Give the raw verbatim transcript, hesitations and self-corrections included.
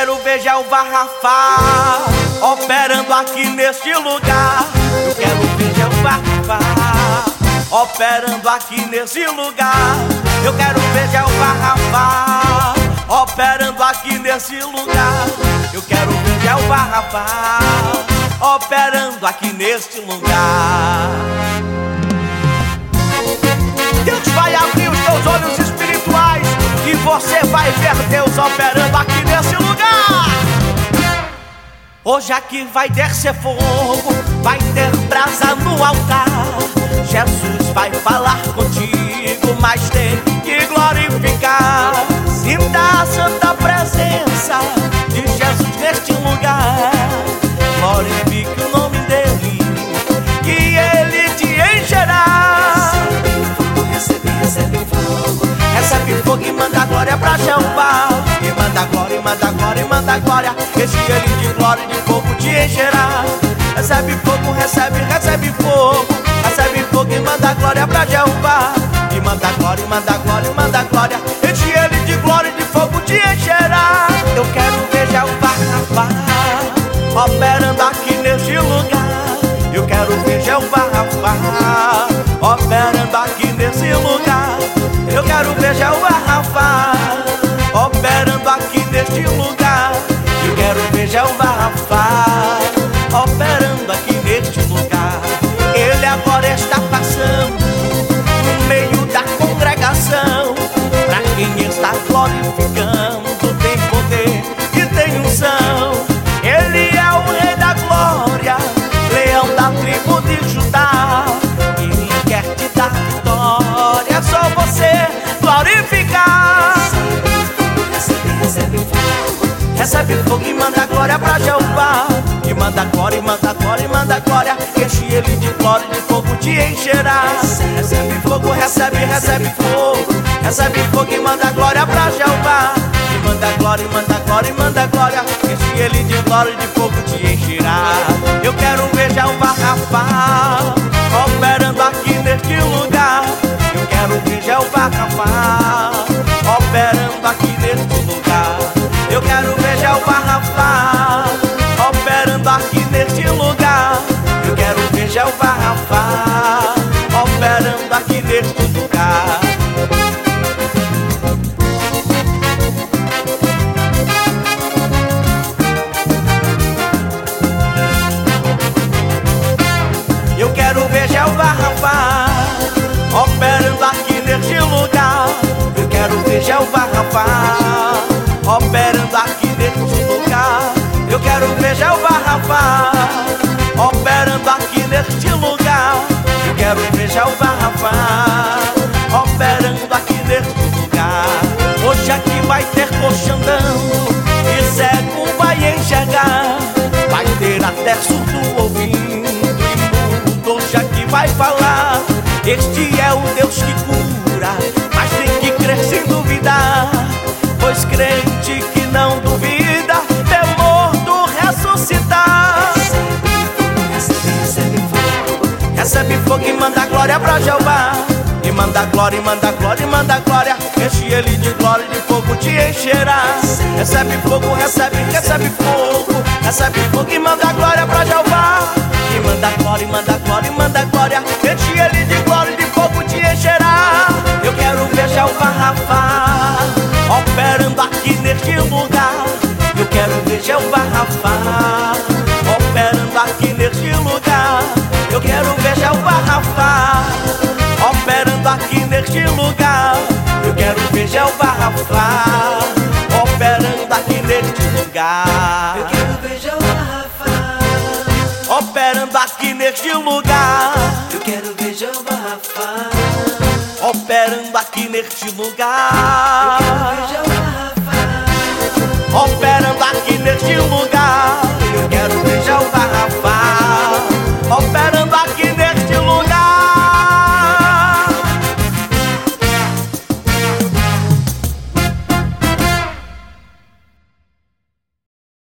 quero ver já o Varrafá operando aqui neste lugar. Eu quero ver já o Varrafá operando aqui nesse lugar. Eu quero ver já o Varrafá operando aqui nesse lugar. Eu quero ver já o Varrafá operando aqui neste lugar. Deus vai abrir os teus olhos espirituais e você vai ver Deus operando aqui nesse lugar. Hoje aqui vai descer fogo, vai ter brasa no altar. Jesus vai falar contigo, mas tem que glorificar. Sinta a santa presença de Jesus neste lugar. Glorifique o nome dele, que ele te encherá. Recebe, recebe fogo, recebe fogo e manda glória pra Jeová. E manda glória, e manda glória, e manda glória. Esse ele de glória e de fogo te encherá. Recebe fogo, recebe, recebe fogo. Recebe fogo e manda glória pra Jeová. E manda glória, e manda glória, e manda glória. Esse ele de glória e de fogo te encherá. Eu quero ver já o Varrafá operando aqui neste lugar. Eu quero ver já o Varrafá operando aqui nesse lugar. Eu quero ver já o Varrafá operando aqui neste lugar. Eu quero ver já o Varrafá operando aqui neste lugar. Ele agora está passando no meio da congregação. Pra quem está glorificando, tem poder e tem unção. Ele é o Rei da Glória, leão da tribo de Judá. Ele quer te dar vitória, é só você glorificar. Recebe, recebe fogo, recebe fogo e manda glória pra Jeová. E manda glória, e manda glória, e manda glória. Enche ele de glória e de fogo te encherá. Recebe fogo, recebe, recebe fogo. Recebe fogo e manda glória pra Jeová. E manda glória, e manda glória, e manda glória. Enche ele de glória e de fogo te encherá. Eu quero ver já o Varrafá operando aqui neste lugar. Eu quero ver já o Varrafá operando aqui neste lugar. Eu quero ver já o Varrafá operando aqui neste lugar. Eu quero ver já o Varrafá operando aqui neste lugar. Eu quero ver já o Varrafá operando aqui neste lugar. Eu quero ver já o Varrafá operando aqui neste lugar. Eu quero ver já o Varrafá operando aqui neste lugar. Eu quero ver já o Varrafá operando aqui neste lugar. Hoje aqui vai ter coxa andando e cego vai enxergar. Vai ter até surdo ouvindo e mudo hoje aqui vai falar. Este é o Deus que cura, mas tem que crer sem duvidar. Pois crente que não duvida é morto ressuscitar. Recebe, recebe fogo, recebe fogo e manda glória pra Jeová. E manda glória, e manda glória, e manda glória. Enche ele de glória e de fogo te encherá. Recebe fogo, recebe, recebe fogo. Recebe fogo e manda glória pra Jeová. E manda glória, e manda glória, e manda glória. Enche ele de glória e de fogo te encherá. Eu quero ver já o Varrafá operando aqui neste lugar. Eu quero ver já o Varrafá operando aqui neste lugar. Eu quero ver já o Varrafá operando aqui neste lugar. Eu quero ver já o Varrafá operando aqui neste lugar. Eu quero ver já o Varrafá operando aqui neste lugar. Eu quero ver já o Varrafá operando aqui neste lugar. Eu quero ver já o Varrafá operando aqui neste lugar.